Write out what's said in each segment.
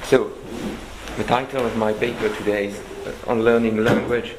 So, the title of my paper today is on learning language.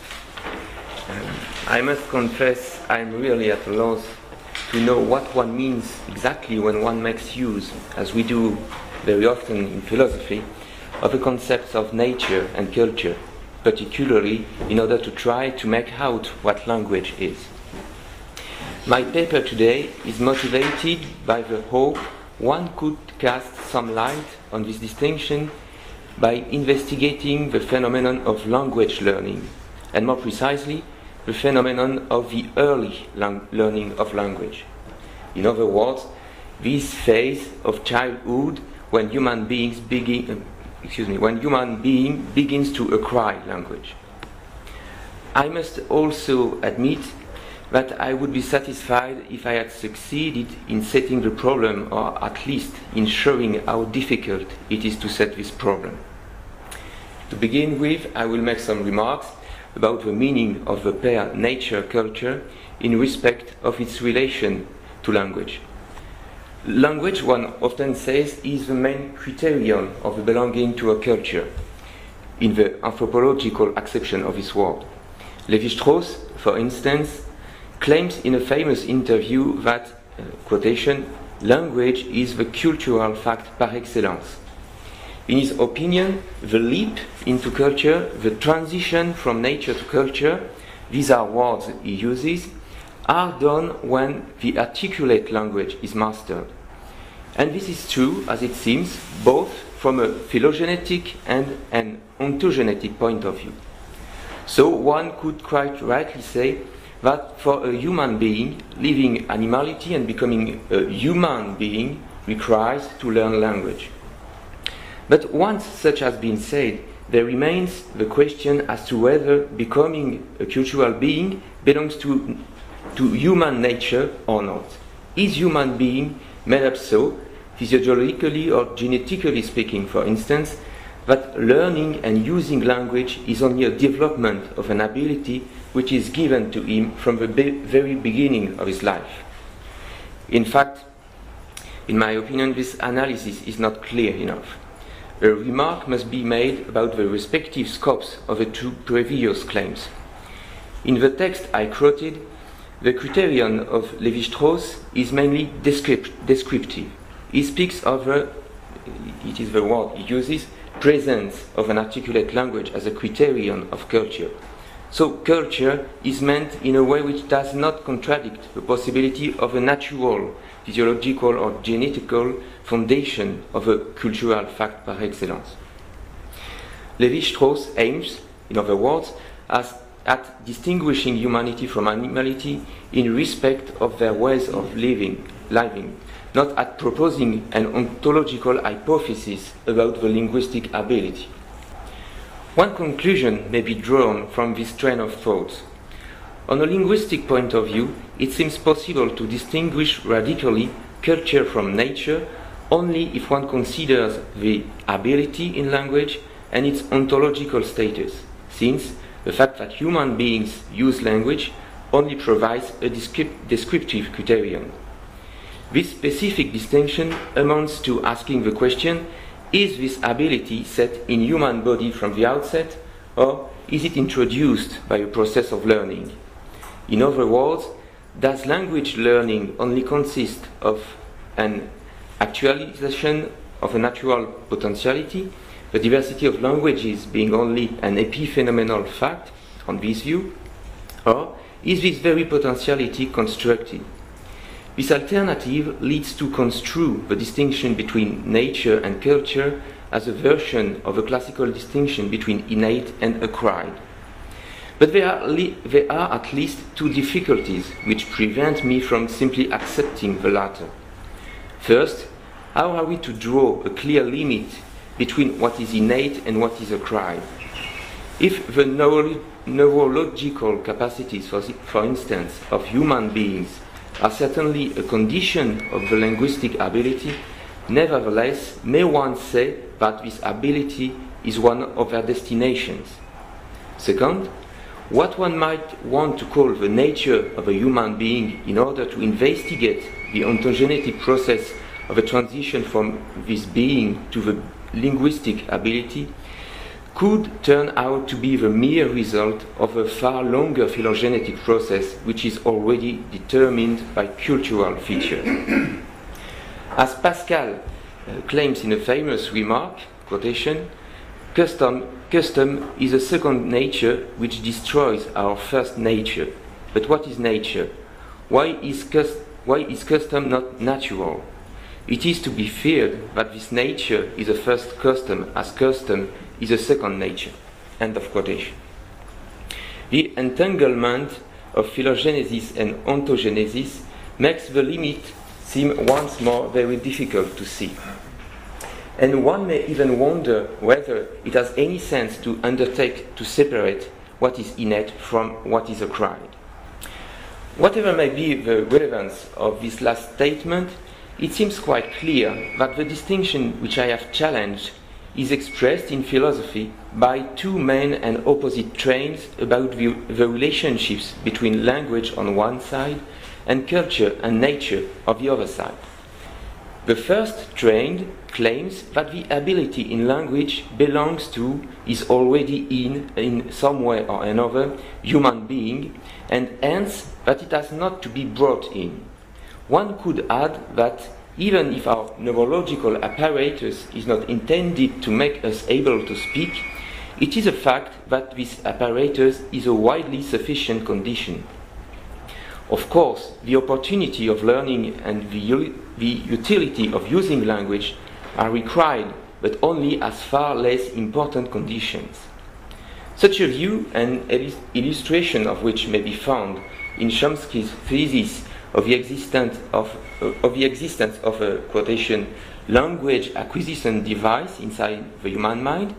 I must confess I'm really at a loss to know what one means exactly when one makes use, as we do very often in philosophy, of the concepts of nature and culture, particularly in order to try to make out what language is. My paper today is motivated by the hope one could cast some light on this distinction by investigating the phenomenon of language learning, and more precisely, the phenomenon of the early learning of language. In other words, this phase of childhood when human being begins to acquire language. I must also admit that I would be satisfied if I had succeeded in setting the problem, or at least in showing how difficult it is to set this problem. To begin with, I will make some remarks about the meaning of the pair nature-culture in respect of its relation to language. Language, one often says, is the main criterion of belonging to a culture, in the anthropological acception of this word. Lévi-Strauss, for instance, claims in a famous interview that, quotation, language is the cultural fact par excellence. In his opinion, the leap into culture, the transition from nature to culture, these are words he uses, are done when the articulate language is mastered. And this is true, as it seems, both from a phylogenetic and an ontogenetic point of view. So one could quite rightly say that for a human being, leaving animality and becoming a human being requires to learn language. But once such has been said, there remains the question as to whether becoming a cultural being belongs to human nature or not. Is human being made up so, physiologically or genetically speaking, for instance, that learning and using language is only a development of an ability which is given to him from the very beginning of his life? In fact, in my opinion, this analysis is not clear enough. A remark must be made about the respective scopes of the two previous claims. In the text I quoted, the criterion of Lévi-Strauss is mainly descriptive. He speaks of it is the word he uses, presence of an articulate language as a criterion of culture. So culture is meant in a way which does not contradict the possibility of a natural, physiological or genetical foundation of a cultural fact par excellence. Lévi-Strauss aims, in other words, at distinguishing humanity from animality in respect of their ways of living, not at proposing an ontological hypothesis about the linguistic ability. One conclusion may be drawn from this train of thought. On a linguistic point of view, it seems possible to distinguish radically culture from nature only if one considers the ability in language and its ontological status, since the fact that human beings use language only provides a descriptive criterion. This specific distinction amounts to asking the question, is this ability set in human body from the outset, or is it introduced by a process of learning? In other words, does language learning only consist of an actualization of a natural potentiality, the diversity of languages being only an epiphenomenal fact on this view, or is this very potentiality constructed? This alternative leads to construe the distinction between nature and culture as a version of a classical distinction between innate and acquired. But there are at least two difficulties which prevent me from simply accepting the latter. First, how are we to draw a clear limit between what is innate and what is acquired? If the neurological capacities, for instance, of human beings are certainly a condition of the linguistic ability, nevertheless, may one say that this ability is one of their destinations? Second, what one might want to call the nature of a human being in order to investigate the ontogenetic process of a transition from this being to the linguistic ability could turn out to be the mere result of a far longer phylogenetic process which is already determined by cultural features. As Pascal claims in a famous remark, quotation, custom is a second nature which destroys our first nature. But what is nature? Why is custom not natural? It is to be feared that this nature is a first custom, as custom is a second nature. End of quotation. The entanglement of phylogenesis and ontogenesis makes the limit seem once more very difficult to see. And one may even wonder whether it has any sense to undertake to separate what is innate from what is acquired. Whatever may be the relevance of this last statement, it seems quite clear that the distinction which I have challenged is expressed in philosophy by two main and opposite trains about the relationships between language on one side and culture and nature on the other side. The first train claims that the ability in language belongs to, is already in some way or another, human being, and hence that it has not to be brought in. One could add that even if our neurological apparatus is not intended to make us able to speak, it is a fact that this apparatus is a widely sufficient condition. Of course, the opportunity of learning and the utility of using language are required, but only as far less important conditions. Such a view, and illustration of which may be found in Chomsky's thesis of the existence of a quotation language acquisition device inside the human mind,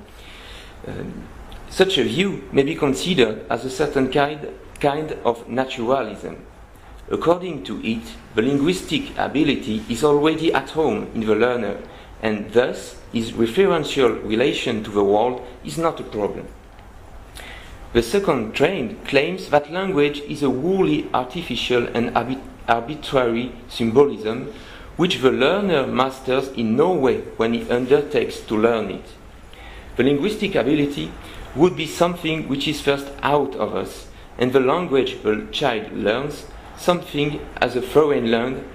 such a view may be considered as a certain kind of naturalism. According to it, the linguistic ability is already at home in the learner, and thus his referential relation to the world is not a problem. The second train claims that language is a wholly artificial and arbitrary symbolism which the learner masters in no way when he undertakes to learn it. The linguistic ability would be something which is first out of us, and the language the child learns something as a foreign land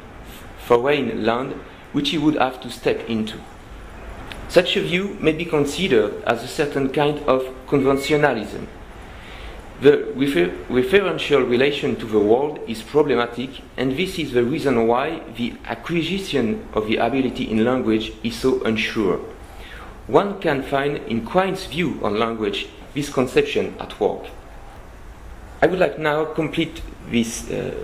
which he would have to step into. Such a view may be considered as a certain kind of conventionalism. The referential relation to the world is problematic, and this is the reason why the acquisition of the ability in language is so unsure. One can find in Quine's view on language this conception at work. I would like now to complete this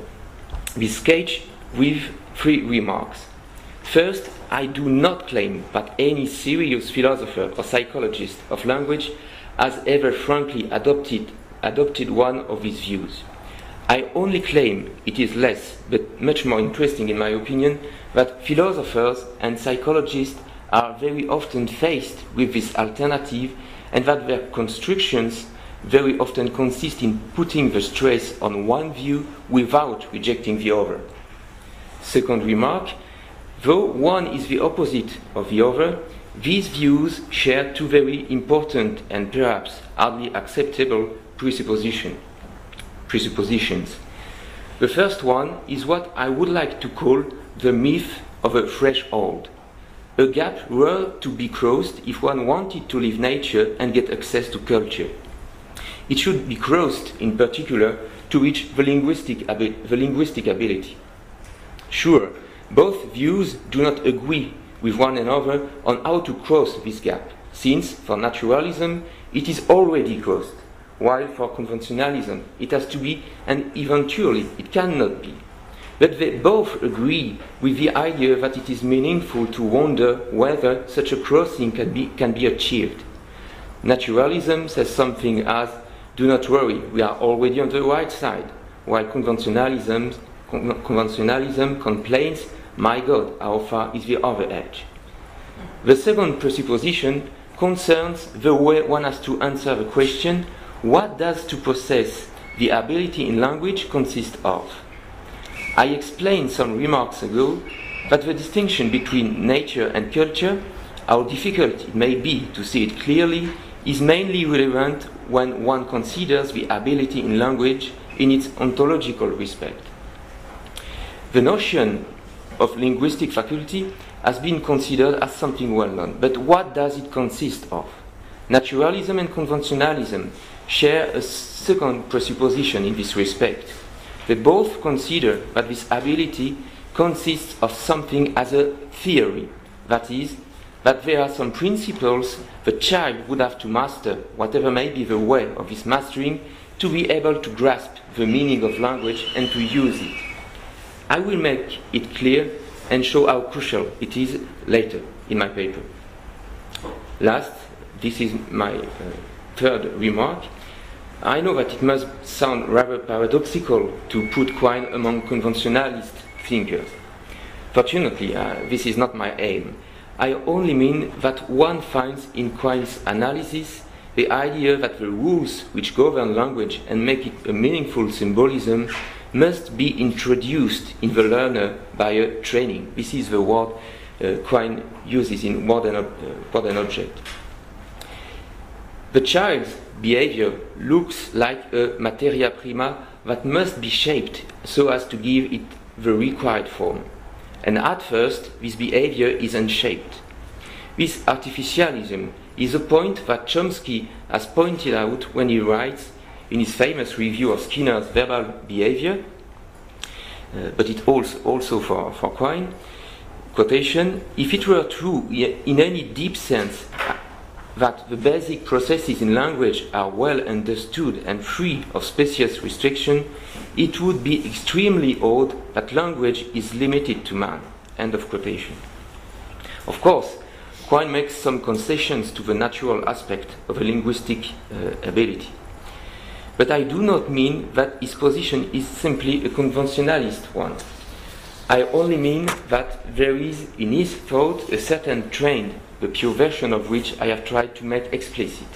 sketch with three remarks. First, I do not claim that any serious philosopher or psychologist of language has ever frankly adopted one of these views. I only claim it is less, but much more interesting in my opinion, that philosophers and psychologists are very often faced with this alternative, and that their constructions very often consist in putting the stress on one view without rejecting the other. Second remark, though one is the opposite of the other, these views share two very important and perhaps hardly acceptable presuppositions. The first one is what I would like to call the myth of a threshold, a gap were to be crossed if one wanted to leave nature and get access to culture. It should be crossed in particular to reach the linguistic ability. Sure, both views do not agree with one another on how to cross this gap, since for naturalism it is already crossed, while for conventionalism it has to be, and eventually it cannot be. But they both agree with the idea that it is meaningful to wonder whether such a crossing can be achieved. Naturalism says something as, "Do not worry, we are already on the right side," while conventionalism complains, "My God, how far is the other edge?" The second presupposition concerns the way one has to answer the question, what does to possess the ability in language consist of? I explained some remarks ago that the distinction between nature and culture how difficult it may be to see it clearly is mainly relevant when one considers the ability in language in its ontological respect. The notion of linguistic faculty has been considered as something well known, but what does it consist of? Naturalism and conventionalism share a second presupposition in this respect. They both consider that this ability consists of something as a theory, that is, that there are some principles the child would have to master, whatever may be the way of this mastering, to be able to grasp the meaning of language and to use it. I will make it clear and show how crucial it is later in my paper. Last, this is my third remark. I know that it must sound rather paradoxical to put Quine among conventionalist thinkers. Fortunately, this is not my aim. I only mean that one finds in Quine's analysis the idea that the rules which govern language and make it a meaningful symbolism must be introduced in the learner by a training. This is the word Quine uses in Word and Object. The child's behavior looks like a materia prima that must be shaped so as to give it the required form. And at first, this behavior is unshaped. This artificialism is a point that Chomsky has pointed out when he writes in his famous review of Skinner's verbal behavior, but it also for Quine, quotation, if it were true in any deep sense that the basic processes in language are well understood and free of specious restriction, it would be extremely odd that language is limited to man. End of quotation. Of course, Quine makes some concessions to the natural aspect of a linguistic ability. But I do not mean that his position is simply a conventionalist one. I only mean that there is in his thought a certain trend, the pure version of which I have tried to make explicit.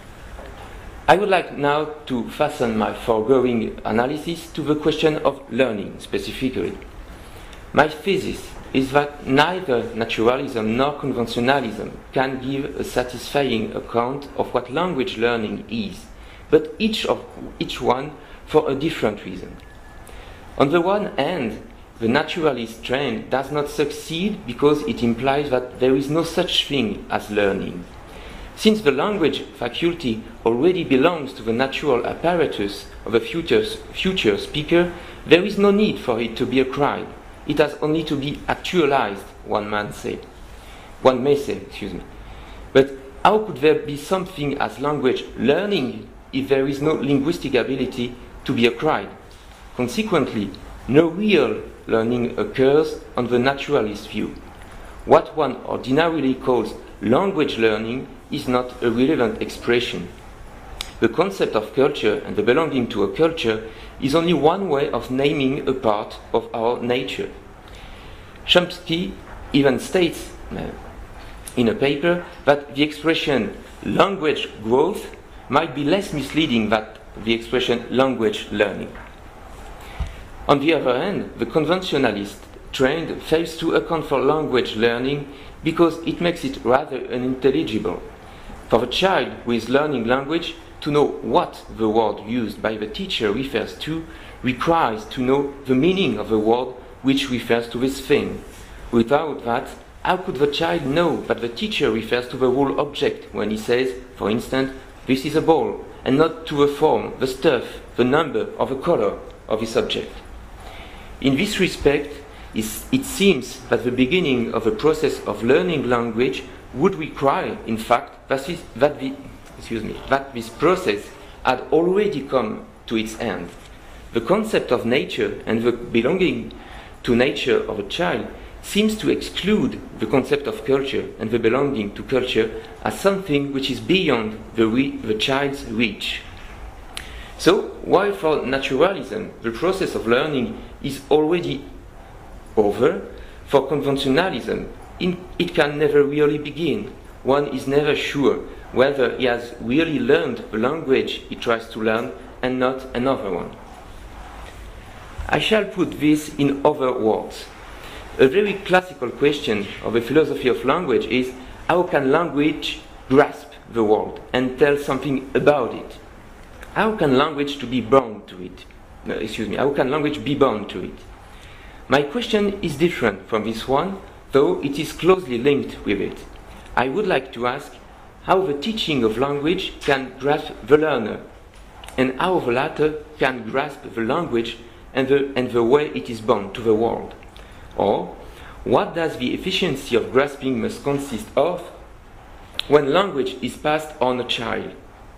I would like now to fasten my foregoing analysis to the question of learning specifically. My thesis is that neither naturalism nor conventionalism can give a satisfying account of what language learning is, but each one for a different reason. On the one hand, the naturalist trend does not succeed because it implies that there is no such thing as learning. Since the language faculty already belongs to the natural apparatus of a future speaker, there is no need for it to be acquired. It has only to be actualized, one may say. But how could there be something as language learning if there is no linguistic ability to be acquired? Consequently, no real learning occurs on the naturalist view. What one ordinarily calls language learning is not a relevant expression. The concept of culture and the belonging to a culture is only one way of naming a part of our nature. Chomsky even states in a paper that the expression language growth might be less misleading than the expression language learning. On the other hand, the conventionalist trend fails to account for language learning because it makes it rather unintelligible. For the child who is learning language, to know what the word used by the teacher refers to requires to know the meaning of the word which refers to this thing. Without that, how could the child know that the teacher refers to the whole object when he says, for instance, this is a ball, and not to the form, the stuff, the number, or the color of this object? In this respect, it seems that the beginning of the process of learning language would require, in fact, that this process had already come to its end. The concept of nature and the belonging to nature of a child seems to exclude the concept of culture and the belonging to culture as something which is beyond the child's reach. So, while for naturalism the process of learning is already over, for conventionalism it can never really begin. One is never sure whether he has really learned the language he tries to learn and not another one. I shall put this in other words. A very classical question of the philosophy of language is how can language grasp the world and tell something about it? How can language be born to it? How can language be born to it? My question is different from this one, though it is closely linked with it. I would like to ask how the teaching of language can grasp the learner, and how the latter can grasp the language and the way it is born to the world. Or, what does the efficiency of grasping must consist of when language is passed on a child?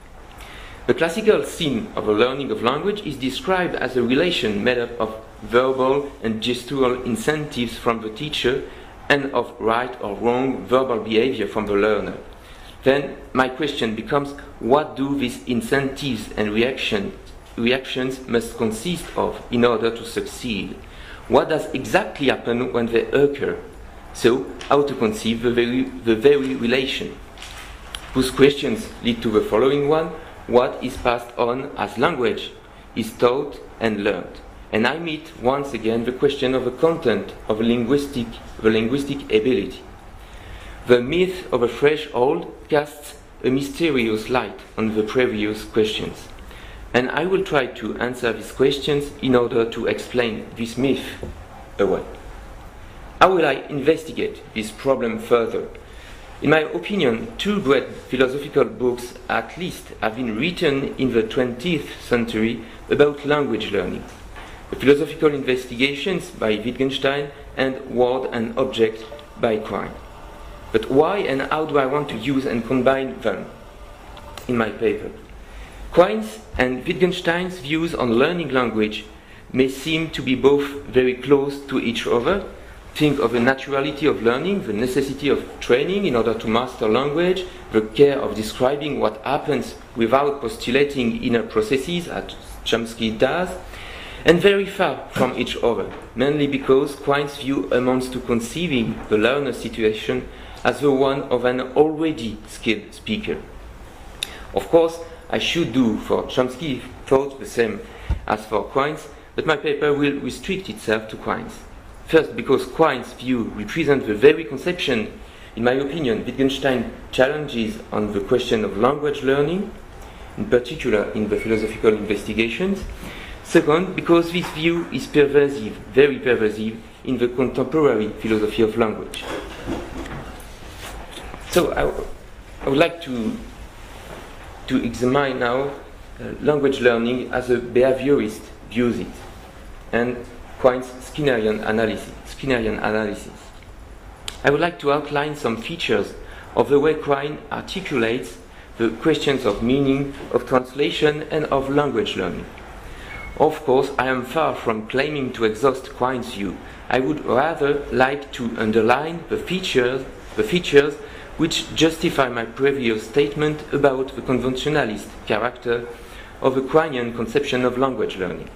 The classical theme of the learning of language is described as a relation made up of verbal and gestural incentives from the teacher and of right or wrong verbal behavior from the learner. Then my question becomes, what do these incentives and reactions must consist of in order to succeed? What does exactly happen when they occur? So, how to conceive the very relation? Those questions lead to the following one: what is passed on as language is taught and learned? And I meet once again the question of the content of the linguistic ability. The myth of a threshold casts a mysterious light on the previous questions, and I will try to answer these questions in order to explain this myth away. How will I investigate this problem further? In my opinion, two great philosophical books at least have been written in the 20th century about language learning: The Philosophical Investigations by Wittgenstein and Word and Object by Quine. But why and how do I want to use and combine them in my paper? Quine's and Wittgenstein's views on learning language may seem to be both very close to each other. Think of the naturality of learning, the necessity of training in order to master language, the care of describing what happens without postulating inner processes, as Chomsky does, and very far from each other, mainly because Quine's view amounts to conceiving the learner's situation as the one of an already skilled speaker. Of course, I should do for Chomsky thought the same as for Quine's, but my paper will restrict itself to Quine's. First, because Quine's view represents the very conception, in my opinion, Wittgenstein challenges on the question of language learning, in particular in the Philosophical Investigations. Second, because this view is pervasive, very pervasive, in the contemporary philosophy of language. So I would like to examine now language learning as a behaviorist views it, and Quine's Skinnerian analysis. I would like to outline some features of the way Quine articulates the questions of meaning, of translation, and of language learning. Of course, I am far from claiming to exhaust Quine's view. I would rather like to underline the features which justify my previous statement about the conventionalist character of the Quinean conception of language learning.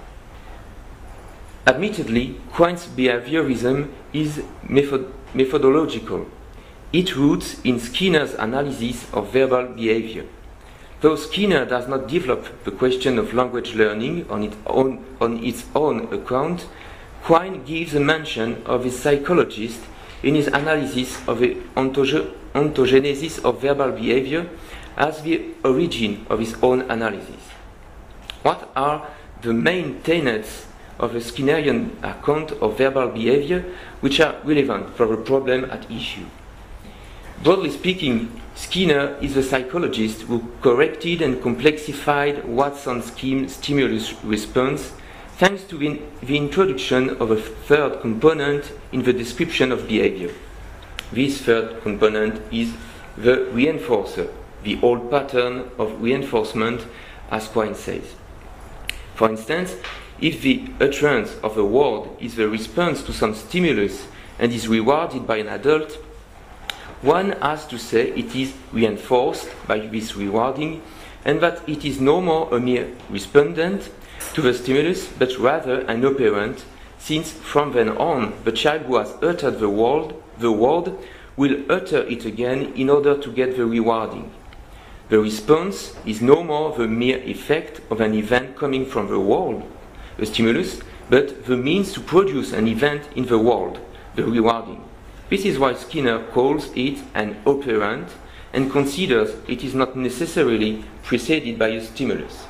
Admittedly, Quine's behaviorism is methodological. It roots in Skinner's analysis of verbal behavior. Though Skinner does not develop the question of language learning on its own account, Quine gives a mention of a psychologist in his analysis of the ontogenesis of verbal behavior as the origin of his own analysis. What are the main tenets of the Skinnerian account of verbal behavior which are relevant for the problem at issue? Broadly speaking, Skinner is a psychologist who corrected and complexified Watson stimulus response thanks to the introduction of a third component in the description of behavior. This third component is the reinforcer, the old pattern of reinforcement, as Quine says. For instance, if the utterance of a word is the response to some stimulus and is rewarded by an adult, one has to say it is reinforced by this rewarding, and that it is no more a mere respondent to the stimulus, but rather an operant, since from then on the child who has uttered the word will utter it again in order to get the rewarding. The response is no more the mere effect of an event coming from the world, the stimulus, but the means to produce an event in the world, the rewarding. This is why Skinner calls it an operant and considers it is not necessarily preceded by a stimulus.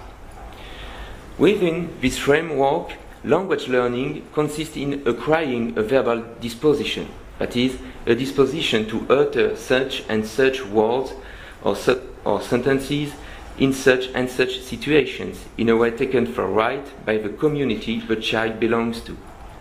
Within this framework, language learning consists in acquiring a verbal disposition, that is, a disposition to utter such and such words or sentences in such and such situations, in a way taken for right by the community the child belongs to.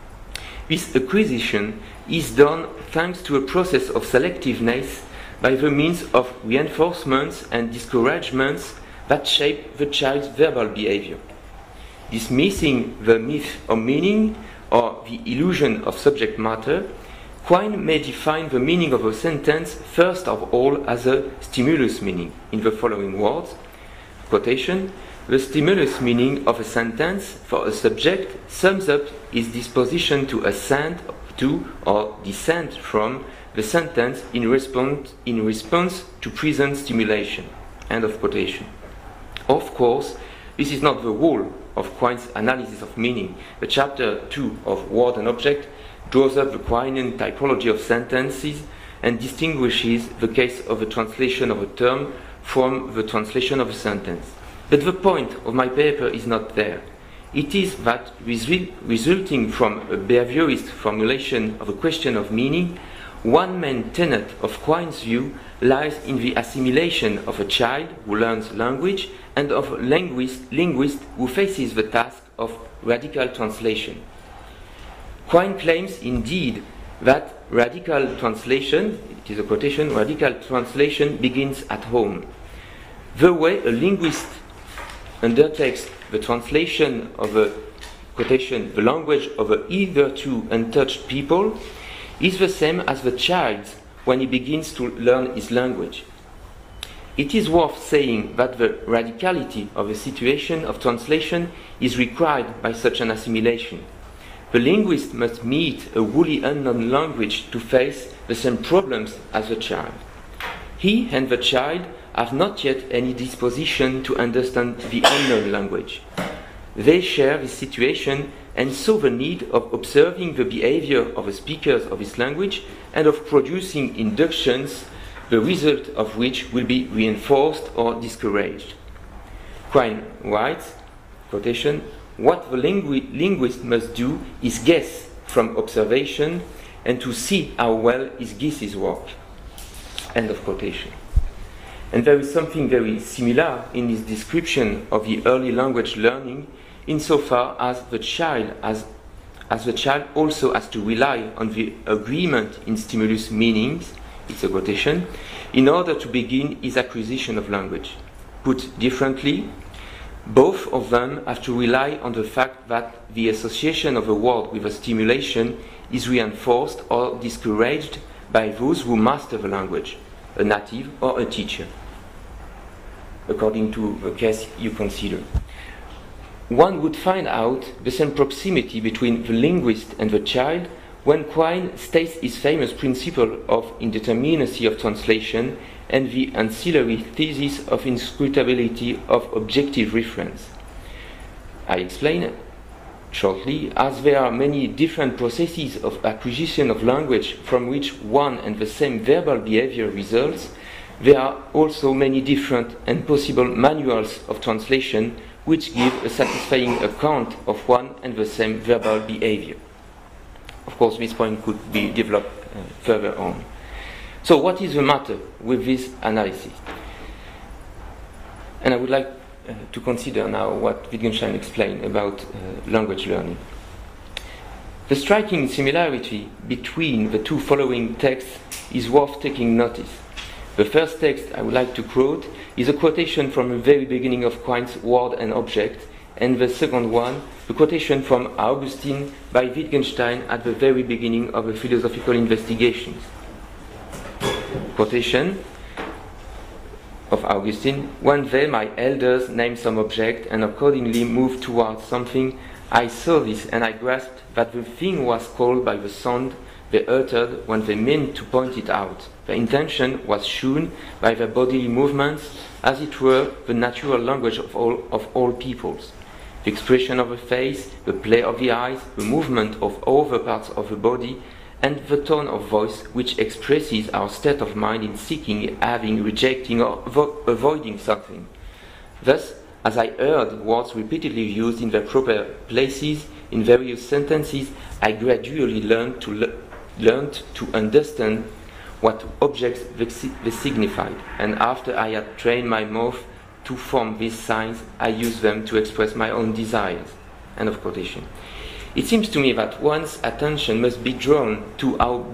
This acquisition is done thanks to a process of selectiveness by the means of reinforcements and discouragements that shape the child's verbal behavior. Dismissing the myth of meaning or the illusion of subject matter, Quine may define the meaning of a sentence first of all as a stimulus meaning, in the following words, quotation, "The stimulus meaning of a sentence for a subject sums up his disposition to assent to or dissent from the sentence in response to present stimulation." End of quotation. Of course, this is not the whole of Quine's analysis of meaning. The chapter 2 of Word and Object draws up the Quinean typology of sentences and distinguishes the case of the translation of a term from the translation of a sentence. But the point of my paper is not there. It is that resulting from a behaviorist formulation of a question of meaning, one main tenet of Quine's view lies in the assimilation of a child who learns language and of a linguist who faces the task of radical translation. Quine claims indeed that radical translation, it is a quotation, radical translation begins at home. The way a linguist undertakes the translation of a quotation, the language of a hitherto untouched people, is the same as the child's when he begins to learn his language. It is worth saying that the radicality of a situation of translation is required by such an assimilation. The linguist must meet a wholly unknown language to face the same problems as the child. He and the child have not yet any disposition to understand the unknown language. They share this situation and saw the need of observing the behavior of the speakers of this language and of producing inductions, the result of which will be reinforced or discouraged. Quine writes, quotation, "What the linguist must do is guess from observation and to see how well his guesses work." End of quotation. And there is something very similar in his description of the early language learning, insofar as the child also has to rely on the agreement in stimulus meanings, it's a quotation, in order to begin his acquisition of language. Put differently, both of them have to rely on the fact that the association of a word with a stimulation is reinforced or discouraged by those who master the language, a native or a teacher, according to the case you consider. One would find out the same proximity between the linguist and the child when Quine states his famous principle of indeterminacy of translation and the ancillary thesis of inscrutability of objective reference. I explain shortly, as there are many different processes of acquisition of language from which one and the same verbal behavior results, there are also many different and possible manuals of translation which give a satisfying account of one and the same verbal behavior. Of course, this point could be developed further on. So what is the matter with this analysis? And I would like to consider now what Wittgenstein explained about language learning. The striking similarity between the two following texts is worth taking notice. The first text I would like to quote is a quotation from the very beginning of Quine's Word and Object, and the second one, the quotation from Augustine by Wittgenstein at the very beginning of the philosophical investigations. Quotation of Augustine: "One day my elders named some object and accordingly moved towards something. I saw this and I grasped that the thing was called by the sound they uttered when they meant to point it out. Their intention was shown by their bodily movements, as it were the natural language of all peoples. The expression of the face, the play of the eyes, the movement of all the parts of the body, and the tone of voice which expresses our state of mind in seeking, having, rejecting, or avoiding something. Thus, as I heard words repeatedly used in their proper places in various sentences, I gradually learned to understand what objects they signified, and after I had trained my mouth to form these signs, I used them to express my own desires. End of quotation. It seems to me that one's attention must be drawn to how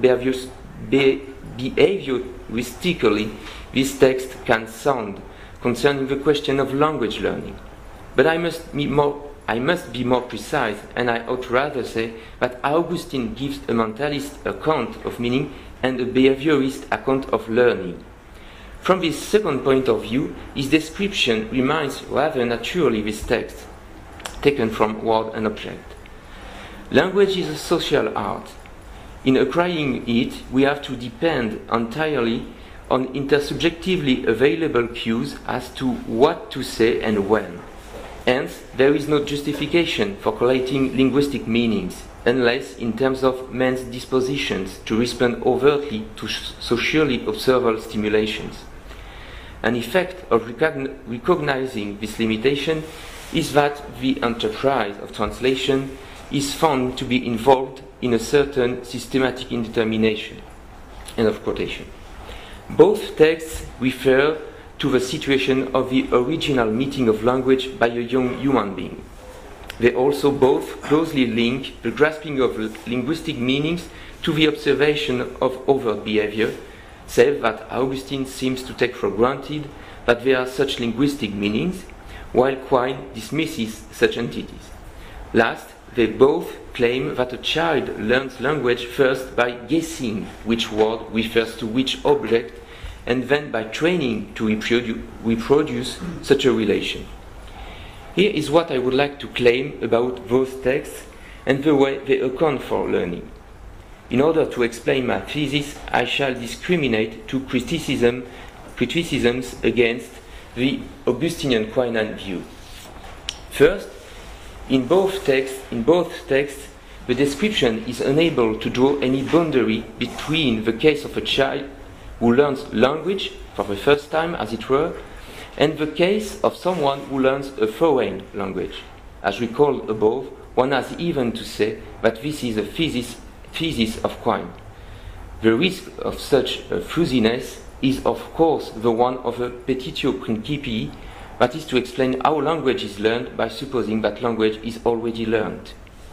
behavioristically this text can sound concerning the question of language learning. But I must be more precise, and I ought rather say that Augustine gives a mentalist account of meaning and a behaviorist account of learning. From this second point of view, his description reminds rather naturally this text, taken from Word and Object. Language is a social art. In acquiring it, we have to depend entirely on intersubjectively available cues as to what to say and when. Hence, there is no justification for collating linguistic meanings, unless in terms of men's dispositions to respond overtly to socially observable stimulations. An effect of recognizing this limitation is that the enterprise of translation is found to be involved in a certain systematic indetermination. End of quotation. Both texts refer to the situation of the original meeting of language by a young human being. They also both closely link the grasping of linguistic meanings to the observation of overt behavior, save that Augustine seems to take for granted that there are such linguistic meanings, while Quine dismisses such entities. Last, they both claim that a child learns language first by guessing which word refers to which object, and then by training to reproduce such a relation. Here is what I would like to claim about those texts and the way they account for learning. In order to explain my thesis, I shall discriminate two criticisms against the Augustinian Quinan view. First, in both texts, the description is unable to draw any boundary between the case of a child who learns language for the first time, as it were, and the case of someone who learns a foreign language. As recalled above, one has even to say that this is a thesis of Quine. The risk of such a fuzziness is of course the one of a petitio principii, that is to explain how language is learned by supposing that language is already learned.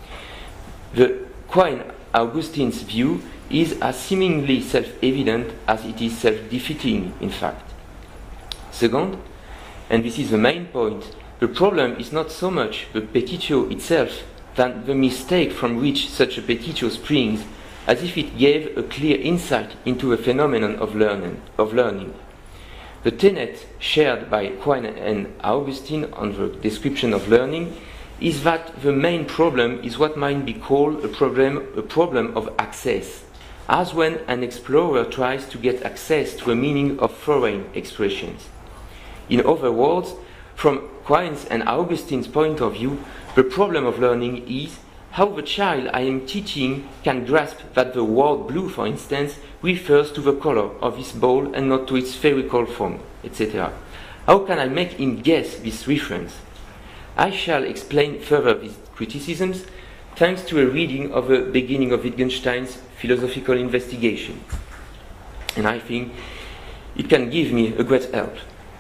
The Quine-Augustine's view is as seemingly self-evident as it is self-defeating, in fact. Second, and this is the main point, the problem is not so much the petitio itself than the mistake from which such a petitio springs, as if it gave a clear insight into the phenomenon of learning. The tenet shared by Quine and Augustine on the description of learning is that the main problem is what might be called a problem of access, as when an explorer tries to get access to a meaning of foreign expressions. In other words, from Quine's and Augustine's point of view, the problem of learning is how the child I am teaching can grasp that the word blue, for instance, refers to the color of his ball and not to its spherical form, etc. How can I make him guess this reference? I shall explain further these criticisms thanks to a reading of the beginning of Wittgenstein's philosophical investigation. And I think it can give me a great help.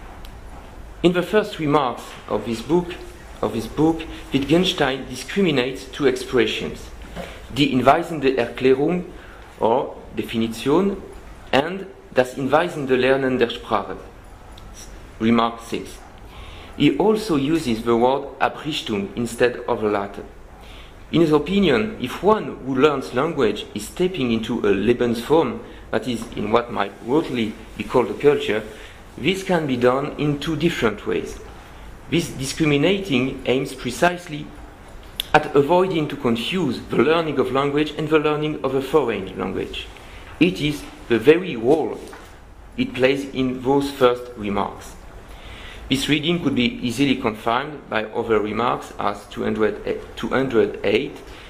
In the first remarks of this book, Wittgenstein discriminates two expressions, die hinweisende Erklärung or definition and das hinweisende Lernen der Sprache. Remark 6. He also uses the word Abrichtung instead of the latter. In his opinion, if one who learns language is stepping into a Lebensform, that is, in what might broadly be called a culture, this can be done in two different ways. This discriminating aims precisely at avoiding to confuse the learning of language and the learning of a foreign language. It is the very role it plays in those first remarks. This reading could be easily confirmed by other remarks as 208,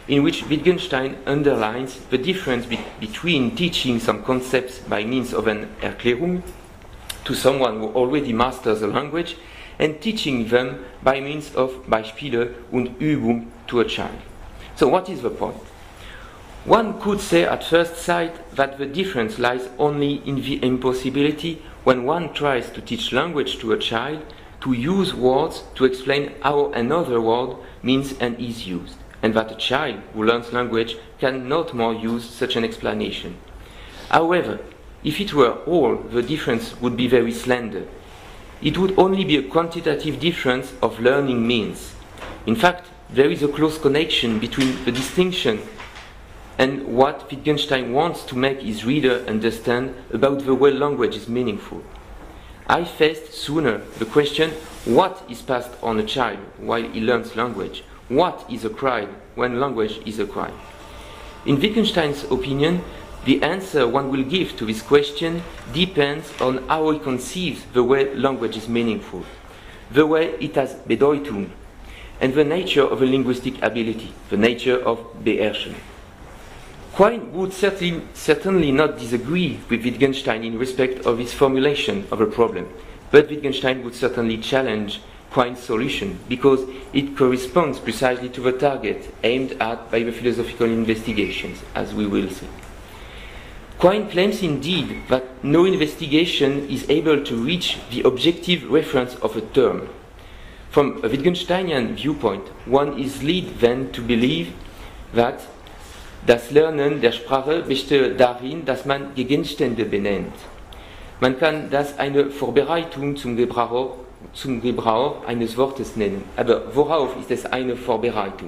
in which Wittgenstein underlines the difference between teaching some concepts by means of an Erklärung to someone who already masters a language and teaching them by means of Beispiele und Übung to a child. So what is the point? One could say at first sight that the difference lies only in the impossibility when one tries to teach language to a child to use words to explain how another word means and is used, and that a child who learns language can not more use such an explanation. However, if it were all, the difference would be very slender. It would only be a quantitative difference of learning means. In fact, there is a close connection between the distinction and what Wittgenstein wants to make his reader understand about the way language is meaningful. I faced sooner the question, what is passed on a child while he learns language? What is acquired when language is acquired? In Wittgenstein's opinion, the answer one will give to this question depends on how he conceives the way language is meaningful, the way it has Bedeutung, and the nature of a linguistic ability, the nature of Beherrschen. Quine would certainly not disagree with Wittgenstein in respect of his formulation of a problem, but Wittgenstein would certainly challenge Quine's solution because it corresponds precisely to the target aimed at by the philosophical investigations, as we will see. Quine claims indeed that no investigation is able to reach the objective reference of a term. From a Wittgensteinian viewpoint, one is led then to believe that das Lernen der Sprache bestehe darin, dass man Gegenstände benennt. Man kann das eine Vorbereitung zum Gebrauch eines Wortes nennen. Aber worauf ist es eine Vorbereitung?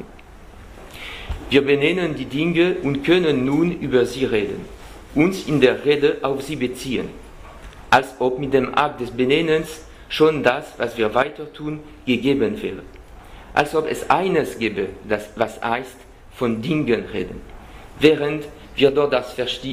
Wir benennen die Dinge und können nun über sie reden, uns in der Rede auf sie beziehen, als ob mit dem Akt des Benennens schon das, was wir weiter tun, gegeben wäre. Als ob es eines gäbe, das was heißt, von Dingen reden, während wir dort das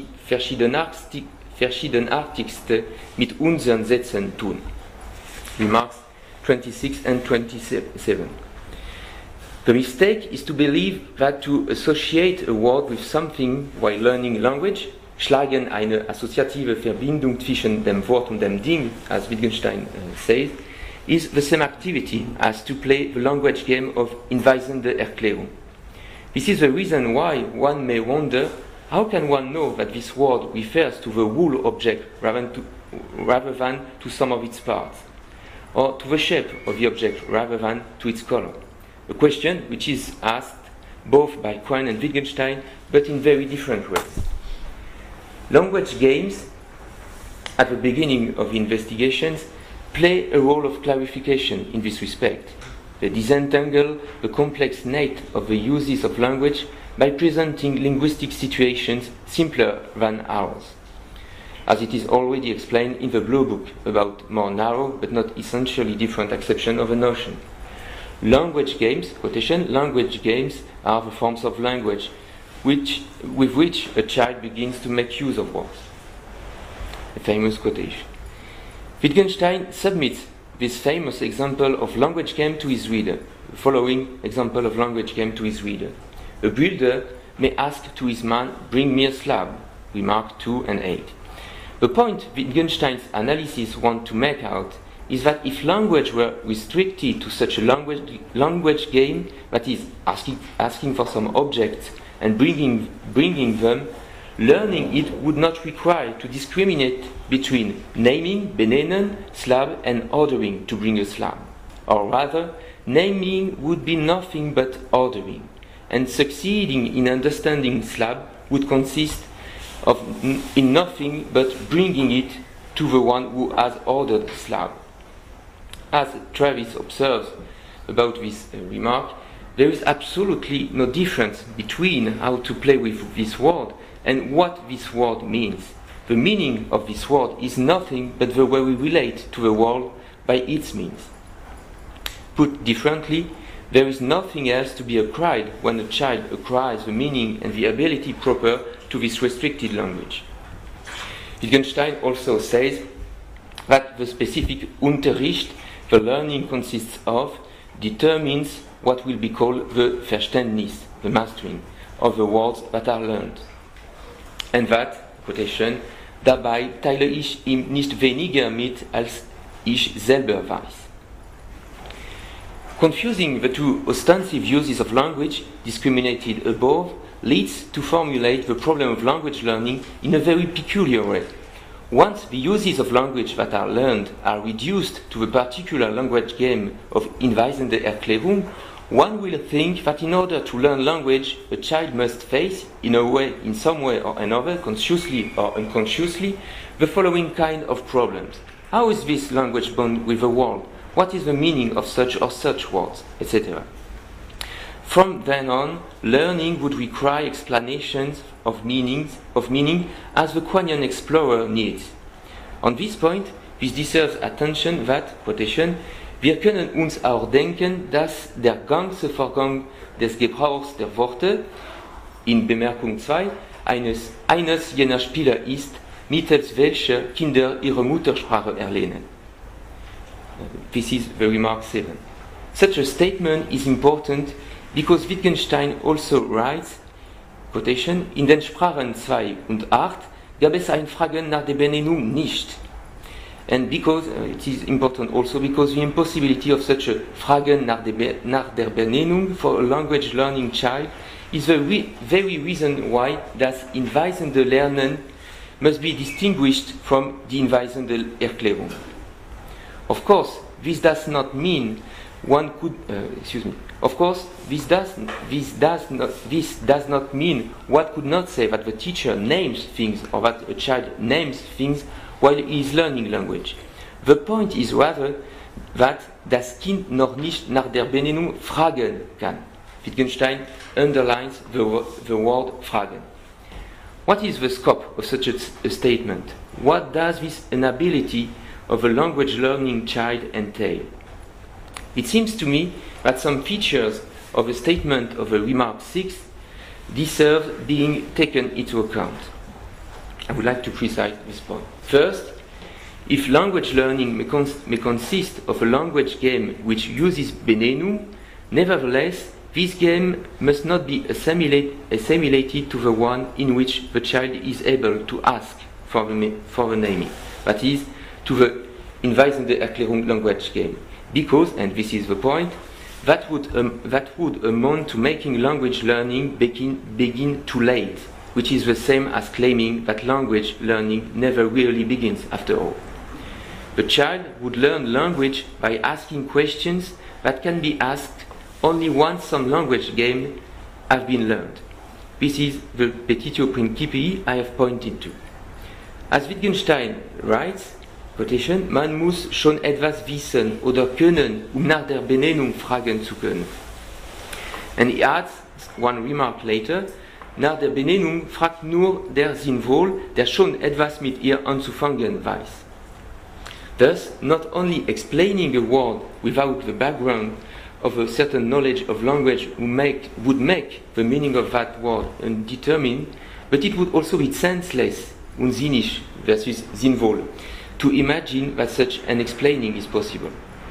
Verschiedenartigste mit unseren Sätzen tun. Remarks 26 and 27. The mistake is to believe that to associate a word with something while learning language, schlagen eine assoziative Verbindung zwischen dem Wort und dem Ding, as Wittgenstein says, is the same activity as to play the language game of inweisende Erklärung. This is the reason why one may wonder, how can one know that this word refers to the whole object rather than to some of its parts, or to the shape of the object rather than to its color? A question which is asked both by Quine and Wittgenstein, but in very different ways. Language games, at the beginning of the investigations, play a role of clarification in this respect. They disentangle the complex nature of the uses of language by presenting linguistic situations simpler than ours, as it is already explained in the Blue Book about more narrow but not essentially different acception of a notion. Language games, quotation, language games are the forms of language with which a child begins to make use of words. A famous quotation. Wittgenstein submits this famous example of language game to his reader. The following example of language game to his reader. A builder may ask to his man, bring me a slab, remark 2 and 8. The point Wittgenstein's analysis wants to make out is that if language were restricted to such a language game, that is, asking for some objects and bringing them, learning it would not require to discriminate between naming, benennen, slab, and ordering to bring a slab. Or rather, naming would be nothing but ordering, and succeeding in understanding slab would consist in nothing but bringing it to the one who has ordered slab. As Travis observes about this remark, there is absolutely no difference between how to play with this word and what this word means. The meaning of this word is nothing but the way we relate to the world by its means. Put differently, there is nothing else to be acquired when a child acquires the meaning and the ability proper to this restricted language. Wittgenstein also says that the specific Unterricht the learning consists of determines what will be called the Verständnis, the mastering, of the words that are learned. And that, quotation, dabei teile ich ihm nicht weniger mit, als ich selber weiß. Confusing the two ostensive uses of language, discriminated above, leads to formulate the problem of language learning in a very peculiar way. Once the uses of language that are learned are reduced to the particular language game of Inweisende Erklärung, one will think that in order to learn language, a child must face, in some way or another, consciously or unconsciously, the following kind of problems. How is this language bound with the world? What is the meaning of such or such words, etc.? From then on, learning would require explanations of meaning as the Kuanian explorer needs. On this point, this deserves attention that, quotation, wir können uns auch denken, dass der ganze Vorgang des Gebrauchs der Worte in Bemerkung 2 eines jener Spieler ist, mittels welcher Kinder ihre Muttersprache erlernen. This is the remark 7. Such a statement is important because Wittgenstein also writes, quotation, in den Sprachen 2 und 8 gab es ein Fragen nach der Benennung nicht. And because it is important also because the impossibility of such a Fragen nach der Benennung for a language learning child is the very reason why das Inweisende Lernen must be distinguished from the Inweisende Erklärung. Of course, this does not mean one could. Of course, this does not mean one could not say that the teacher names things or that a child names things while he is learning language. The point is rather that das Kind noch nicht nach der Benennung fragen kann. Wittgenstein underlines the word fragen. What is the scope of such a statement? What does this inability of a language learning child entail? It seems to me that some features of a statement of a remark 6 deserve being taken into account. I would like to precise this point. First, if language learning may consist of a language game which uses Benennung, nevertheless, this game must not be assimilated to the one in which the child is able to ask for the naming, that is, to the Inweisende Erklärung language game. Because, and this is the point, that would amount to making language learning begin too late, which is the same as claiming that language learning never really begins after all. The child would learn language by asking questions that can be asked only once some language game have been learned. This is the petitio principii I have pointed to. As Wittgenstein writes, quotation, man muss schon etwas wissen oder können, nach der Benennung fragen zu können. And he adds one remark later, nach der Benennung fragt nur der Sinn wohl, der schon etwas mit ihr anzufangen weiß. Thus, not only explaining a word without the background of a certain knowledge of language would make the meaning of that word undetermined, but it would also be senseless, unsinnig versus sinnvoll, to imagine that such an explaining is possible.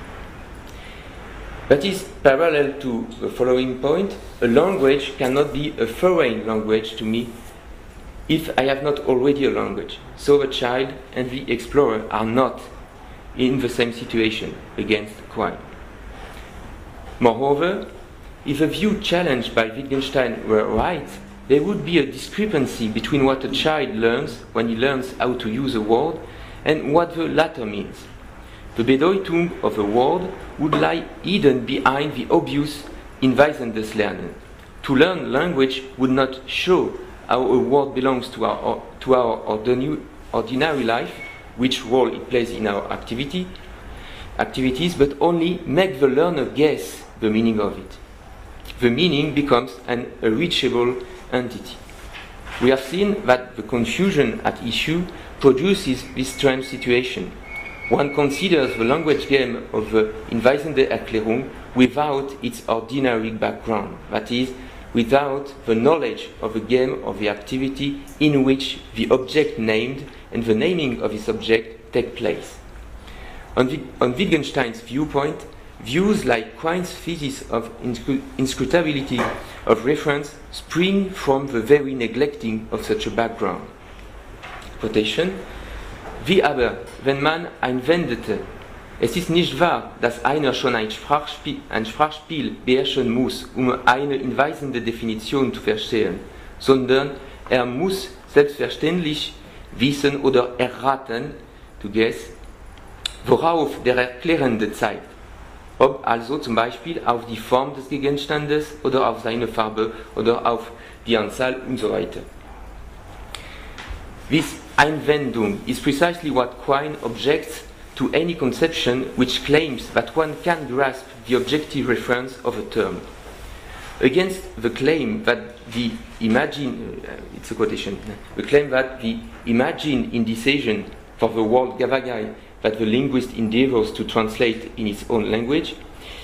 That is parallel to the following point. A language cannot be a foreign language to me if I have not already a language. So the child and the explorer are not in the same situation against crime. Moreover, if the view challenged by Wittgenstein were right, there would be a discrepancy between what a child learns when he learns how to use a word and what the latter means. The Bedeutung of a word would lie hidden behind the obvious Inweisendes Lernen. To learn language would not show how a word belongs to our ordinary life, which role it plays in our activities, but only make the learner guess the meaning of it. The meaning becomes an irreachable entity. We have seen that the confusion at issue produces this strange situation. One considers the language game of the Inweisende Erklärung without its ordinary background, that is, without the knowledge of the game of the activity in which the object named and the naming of this object take place. On Wittgenstein's viewpoint, Views like Quine's thesis of inscrutability of reference spring from the very neglecting of such a background. Quotation: Wie aber, wenn man einwendete, es ist nicht wahr, dass einer schon ein Sprachspiel beherrschen muss, eine hinweisende Definition zu verstehen, sondern muss selbstverständlich wissen oder erraten, to guess, worauf der Erklärende zeigt. Ob also zum Beispiel auf die Form des Gegenstandes oder auf seine Farbe oder auf die Anzahl und so weiter. This Einwendung is precisely what Quine objects to any conception which claims that one can grasp the objective reference of a term. Against the claim that the it's a quotation, the claim that the imagined indecision for the word gavagai that the linguist endeavors to translate in his own language,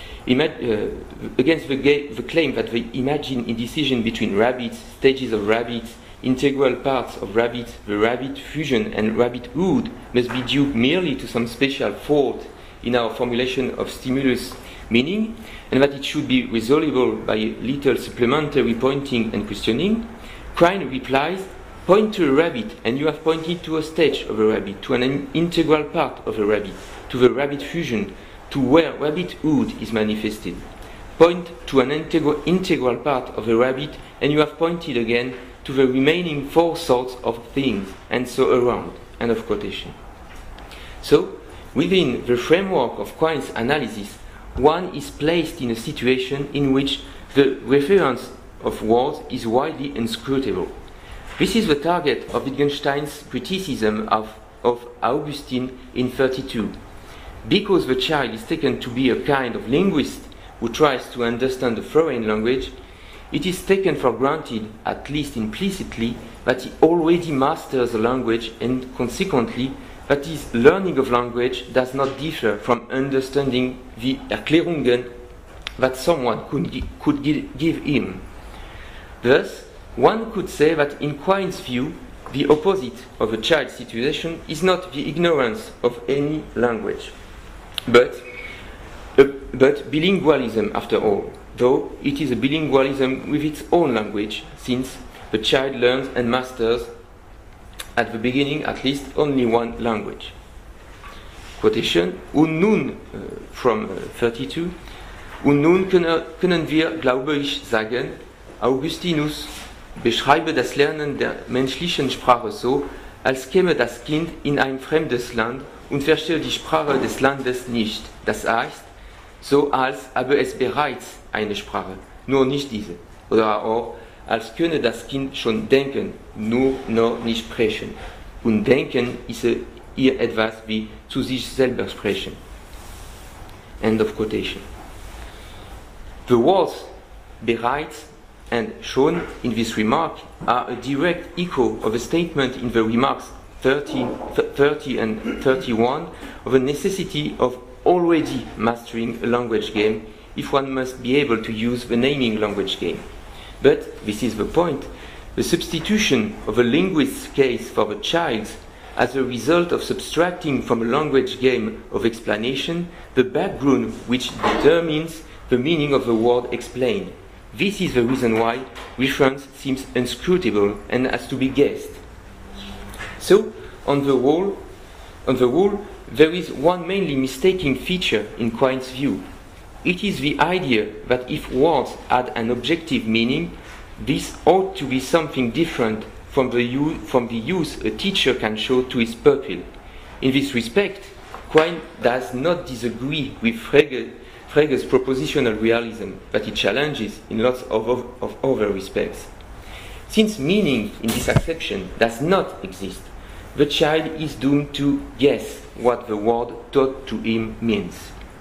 against the claim that the imagined indecision between rabbits, stages of rabbits, integral parts of rabbits, the rabbit fusion and rabbithood must be due merely to some special fault in our formulation of stimulus meaning, and that it should be resolvable by a little supplementary pointing and questioning, Quine replies, point to a rabbit and you have pointed to a stage of a rabbit, to an integral part of a rabbit, to the rabbit fusion, to where rabbithood is manifested. Point to an integral part of a rabbit and you have pointed again to the remaining four sorts of things, and so around. End of quotation. So, within the framework of Quine's analysis, one is placed in a situation in which the reference of words is widely inscrutable. This is the target of Wittgenstein's criticism of Augustine in 32. Because the child is taken to be a kind of linguist who tries to understand a foreign language, it is taken for granted, at least implicitly, that he already masters the language, and consequently that his learning of language does not differ from understanding the Erklärungen that someone could give him. Thus, one could say that in Quine's view, the opposite of a child's situation is not the ignorance of any language, but bilingualism after all, though it is a bilingualism with its own language, since the child learns and masters at the beginning at least only one language. Quotation: Und nun, from 32, und nun können wir, glaube ich, sagen, Augustinus beschreibe das Lernen der menschlichen Sprache so, als käme das Kind in ein fremdes Land und verstehe die Sprache des Landes nicht. Das heißt, so als habe es bereits eine Sprache, nur nicht diese. Oder auch, als könne das Kind schon denken, nur noch nicht sprechen. Und denken ist ihr etwas wie zu sich selber sprechen. End of quotation. The words bereits and schon in this remark are a direct echo of a statement in the remarks 30 and 31 of the necessity of already mastering a language game if one must be able to use the naming language game. But, this is the point, the substitution of a linguist's case for the child's as a result of subtracting from a language game of explanation the background which determines the meaning of the word explained. This is the reason why reference seems inscrutable and has to be guessed. So, on the whole, there is one mainly mistaken feature in Quine's view. It is the idea that if words had an objective meaning, this ought to be something different from the use a teacher can show to his pupil. In this respect, Quine does not disagree with Frege's propositional realism that he challenges in lots of other respects. Since meaning in this acception does not exist, the child is doomed to guess what the word taught to him means.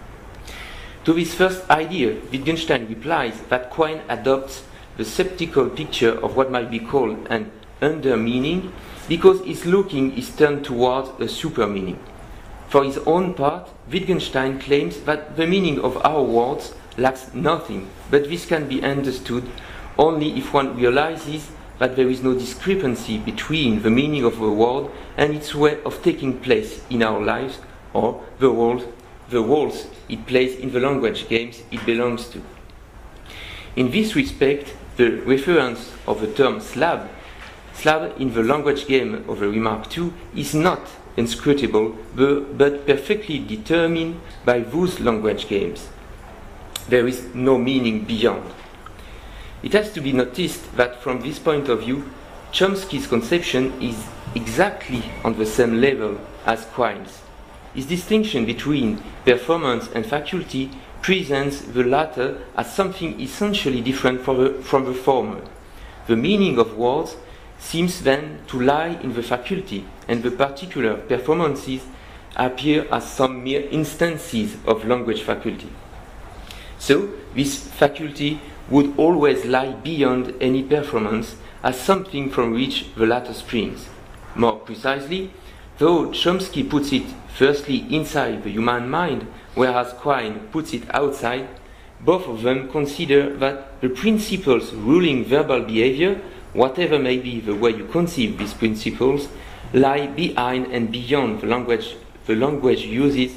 To this first idea, Wittgenstein replies that Quine adopts the sceptical picture of what might be called an under-meaning because his looking is turned towards a super-meaning. For his own part, Wittgenstein claims that the meaning of our words lacks nothing, but this can be understood only if one realizes that there is no discrepancy between the meaning of a word and its way of taking place in our lives or the world the roles it plays in the language games it belongs to. In this respect, the reference of the term Slab in the language game of the Remark 2 is not inscrutable, but perfectly determined by those language games. There is no meaning beyond. It has to be noticed that from this point of view, Chomsky's conception is exactly on the same level as Quine's. His distinction between performance and faculty presents the latter as something essentially different from the former. The meaning of words seems then to lie in the faculty, and the particular performances appear as some mere instances of language faculty. So, this faculty would always lie beyond any performance as something from which the latter springs. More precisely, though Chomsky puts it firstly inside the human mind, whereas Quine puts it outside, both of them consider that the principles ruling verbal behavior, whatever may be the way you conceive these principles, lie behind and beyond the language uses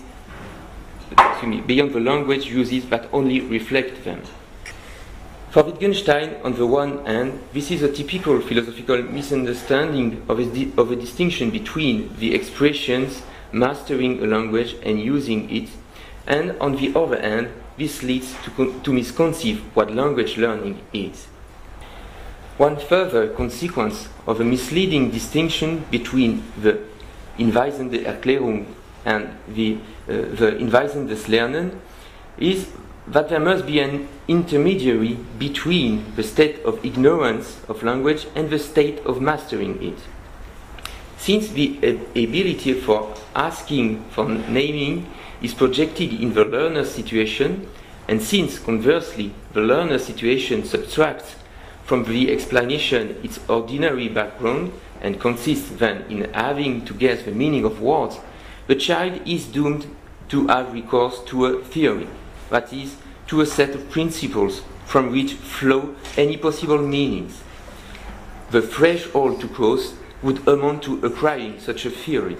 that only reflect them. For Wittgenstein, on the one hand, this is a typical philosophical misunderstanding of a distinction between the expressions mastering a language and using it, and on the other hand, this leads to misconceive what language learning is. One further consequence of a misleading distinction between the Inweisende Erklärung and the Inweisendes Lernen is that there must be an intermediary between the state of ignorance of language and the state of mastering it. Since the ability for asking for naming is projected in the learner's situation, and since conversely the learner's situation subtracts from the explanation its ordinary background and consists then in having to guess the meaning of words, the child is doomed to have recourse to a theory, that is, to a set of principles from which flow any possible meanings. The threshold to cross would amount to acquiring such a theory.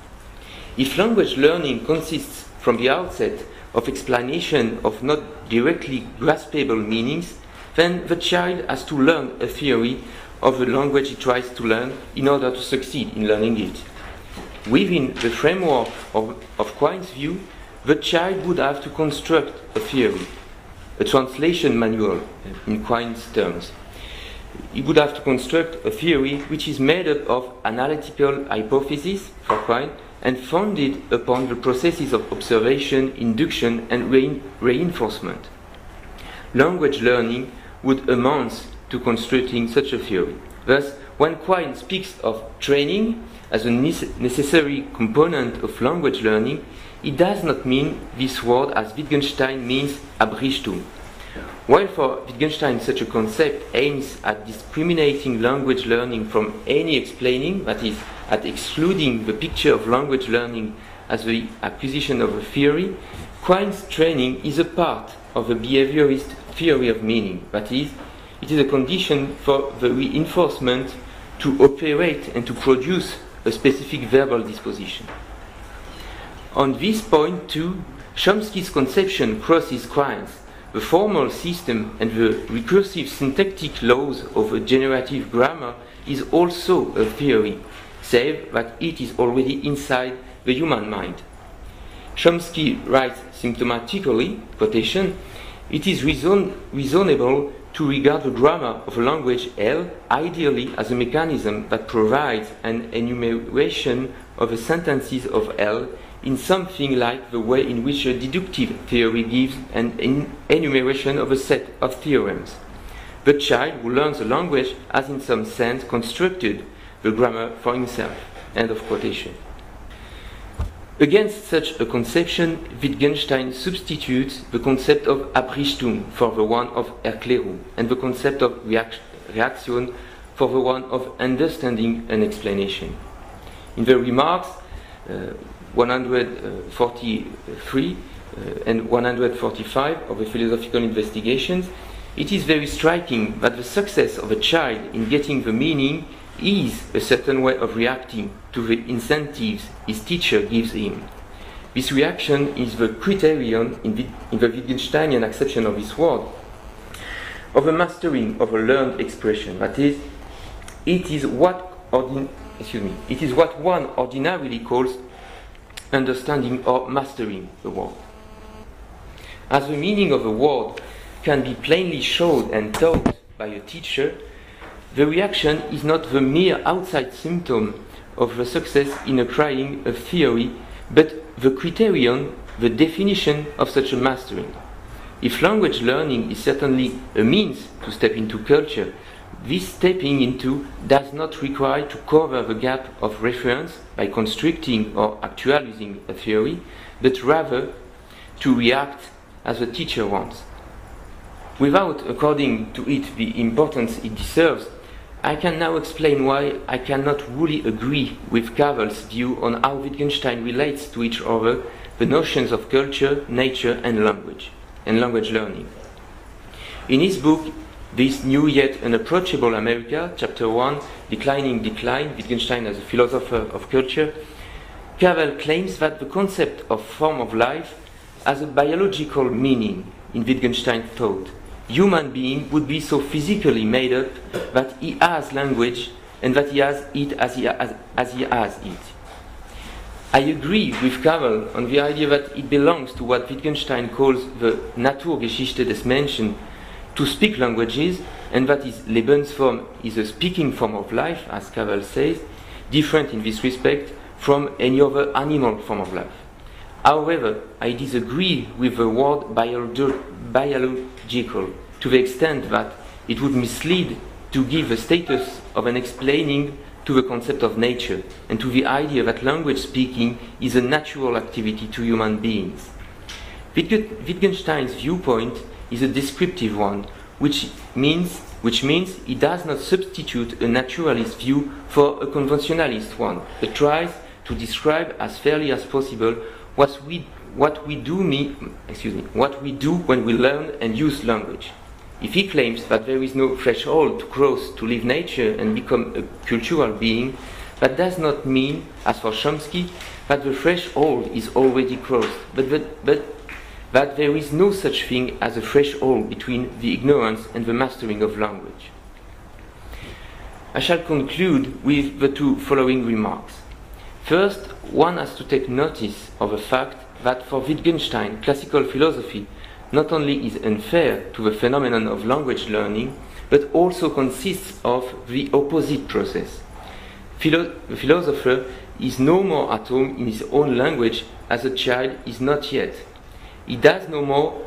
If language learning consists from the outset of explanation of not directly graspable meanings, then the child has to learn a theory of the language he tries to learn in order to succeed in learning it. Within the framework of Quine's view, the child would have to construct a theory, a translation manual in Quine's terms. He would have to construct a theory which is made up of analytical hypotheses for Quine and founded upon the processes of observation, induction, and reinforcement. Language learning would amount to constructing such a theory. Thus, when Quine speaks of training as a necessary component of language learning, it does not mean this word as Wittgenstein means Abrichtung. While for Wittgenstein such a concept aims at discriminating language learning from any explaining, that is, at excluding the picture of language learning as the acquisition of a theory, Quine's training is a part of the behaviorist theory of meaning, that is, it is a condition for the reinforcement to operate and to produce a specific verbal disposition. On this point too, Chomsky's conception crosses Quine's. The formal system and the recursive syntactic laws of a generative grammar is also a theory, save that it is already inside the human mind. Chomsky writes symptomatically, quotation, "It is reasonable to regard the grammar of a language L ideally as a mechanism that provides an enumeration of the sentences of L in something like the way in which a deductive theory gives an enumeration of a set of theorems. The child who learns a language has in some sense constructed the grammar for himself." End of quotation. Against such a conception, Wittgenstein substitutes the concept of Abrichtung for the one of Erklärung, and the concept of Reaktion for the one of understanding and explanation. In the remarks 143 and 145 of the Philosophical Investigations, it is very striking that the success of a child in getting the meaning is a certain way of reacting to the incentives his teacher gives him. This reaction is the criterion in the Wittgensteinian acception of this word, of a mastering of a learned expression. That is, it is what one ordinarily calls understanding or mastering the word. As the meaning of a word can be plainly shown and taught by a teacher, the reaction is not the mere outside symptom of the success in acquiring a theory, but the criterion, the definition of such a mastering. If language learning is certainly a means to step into culture, this stepping into does not require to cover the gap of reference by constricting or actualizing a theory, but rather to react as the teacher wants. Without according to it the importance it deserves, I can now explain why I cannot really agree with Cavell's view on how Wittgenstein relates to each other the notions of culture, nature, and language learning. In his book, This New Yet Unapproachable America, Chapter 1, Declining Decline, Wittgenstein as a Philosopher of Culture, Cavell claims that the concept of form of life has a biological meaning in Wittgenstein's thought. Human being would be so physically made up that he has language and that he has it as he has it. I agree with Cavell on the idea that it belongs to what Wittgenstein calls the Naturgeschichte des Menschen to speak languages, and that his Lebensform is a speaking form of life, as Cavell says, different in this respect from any other animal form of life. However, I disagree with the word biological to the extent that it would mislead to give the status of an explaining to the concept of nature and to the idea that language speaking is a natural activity to human beings. Wittgenstein's viewpoint is a descriptive one, which means he does not substitute a naturalist view for a conventionalist one, but tries to describe as fairly as possible what we do when we learn and use language. If he claims that there is no threshold to cross to leave nature and become a cultural being, that does not mean, as for Chomsky, that the threshold is already crossed, but that there is no such thing as a threshold between the ignorance and the mastering of language. I shall conclude with the two following remarks. First, one has to take notice of the fact that for Wittgenstein, classical philosophy not only is unfair to the phenomenon of language learning, but also consists of the opposite process. The philosopher is no more at home in his own language as a child is not yet. He does no more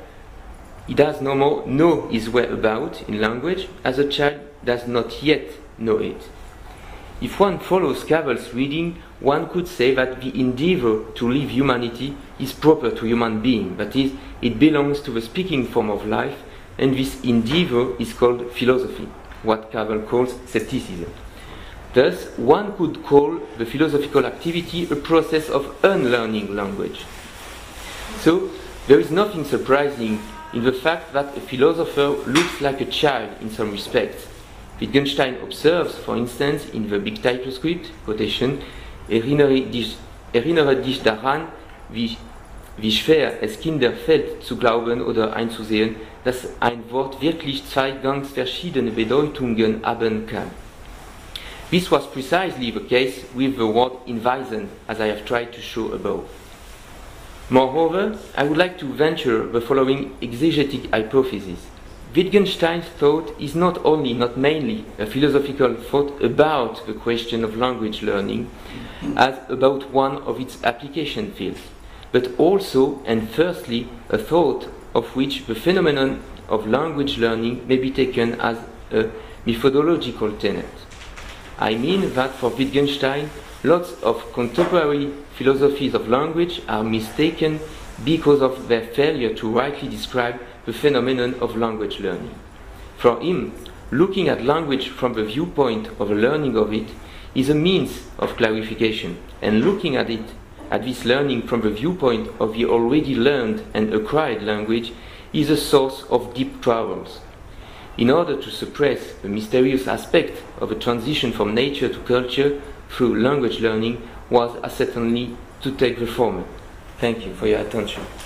know his way about in language as a child does not yet know it. If one follows Cavell's reading, one could say that the endeavor to live humanity is proper to human being, that is, it belongs to the speaking form of life, and this endeavor is called philosophy, what Cavell calls scepticism. Thus, one could call the philosophical activity a process of unlearning language. So, there is nothing surprising in the fact that a philosopher looks like a child in some respects. Wittgenstein observes, for instance, in the big title script, quotation, erinnere dich daran, wie schwer es Kinder fällt, zu glauben oder einzusehen, dass ein Wort wirklich zwei ganz verschiedene Bedeutungen haben kann. This was precisely the case with the word inweisen, as I have tried to show above. Moreover, I would like to venture the following exegetic hypothesis. Wittgenstein's thought is not mainly a philosophical thought about the question of language learning as about one of its application fields, but also and firstly a thought of which the phenomenon of language learning may be taken as a methodological tenet. I mean that for Wittgenstein, lots of contemporary philosophies of language are mistaken because of their failure to rightly describe the phenomenon of language learning. For him, looking at language from the viewpoint of the learning of it is a means of clarification, and looking at this learning from the viewpoint of the already learned and acquired language is a source of deep troubles. In order to suppress the mysterious aspect of a transition from nature to culture through language learning was certainly to take the former. Thank you for your attention.